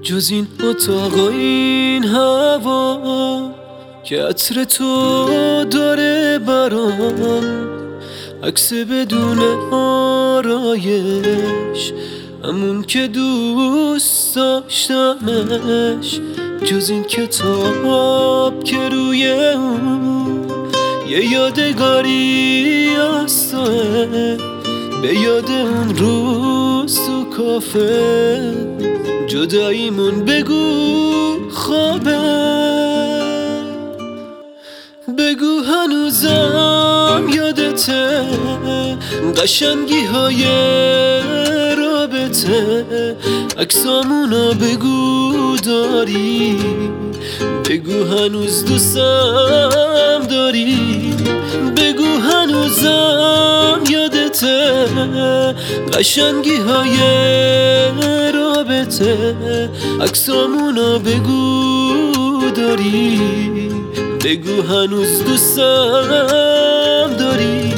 جز این اتاق و این هوا که عطر تو داره برام، عکس بدون آرایش، همون که دوست داشتمش. جز این کتاب که روی اون یه یادگاری از توه، به یاد اون روز تو کافه. جداییمون بگو خوابه، بگو هنوزم یادته قشنگی های رابطه. عکسامونو بگو داری، بگو هنوز دوستم داری، بگو هنوزم یادته قشنگی های رابطه. عکسامونو بگو داری، بگو هنوز دوستم داری.